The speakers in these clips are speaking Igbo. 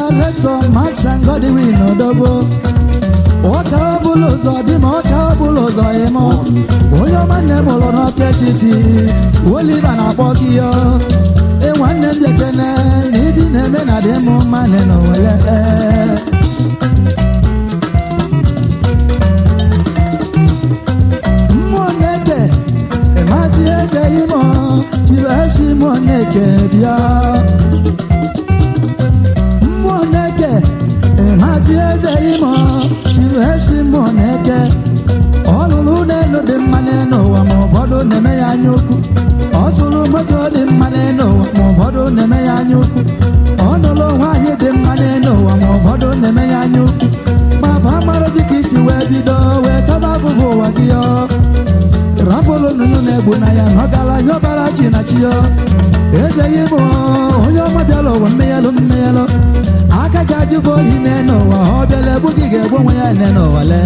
director Max and Godwin Odogo. Oka bulozo di ma oka bulozo emo. Oyo manne molo no ketiti. Oliver na pokiyo. E wanne biekene ni bi na me na demo manne no wele. Moneke e mazi eze imo. Chibeshi moneke bia. Moneke e mazi eze imo. Chibeshi moneke. Olulu neno de maneno wa mobodo neme ya nyoku. Osulu moto de maneno wa mobodo neme ya nyoku. Onolo waye de maneno wa mobodo neme ya nyoku. Baba marozi kisi webido we tababu wa giyo. Rapolo nunu nebu na ya nogala nyobala china chiyo. Eze yibo onyo mabialo wa meyelo. Aka gaju bo hineno wa obele bugige bo ya neno wale.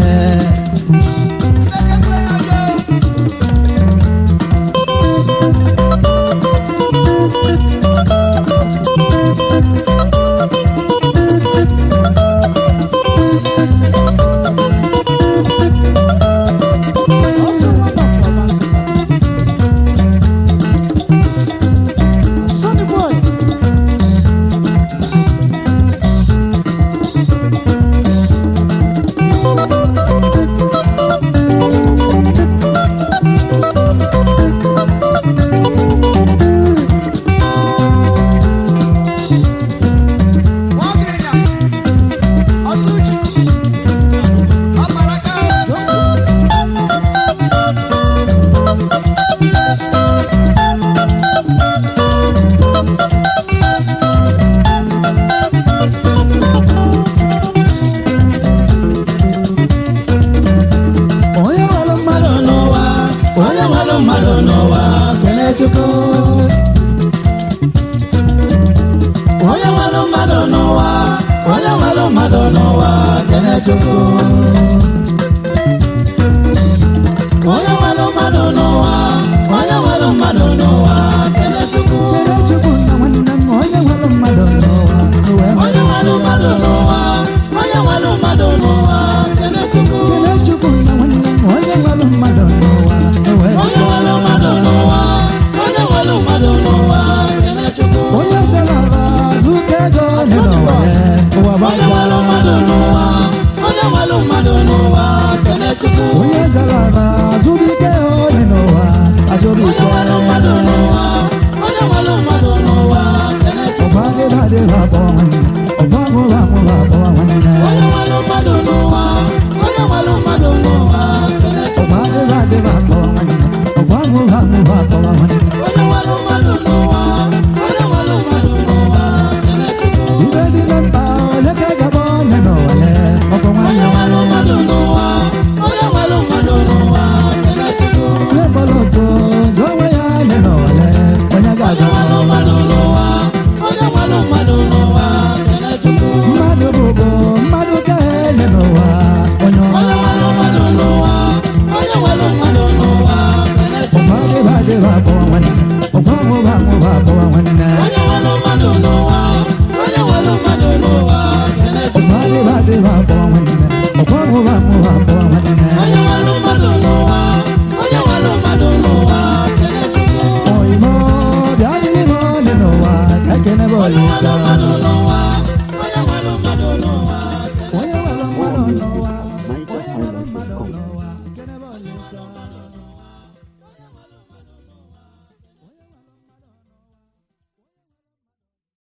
More music at NigerHighlife.com.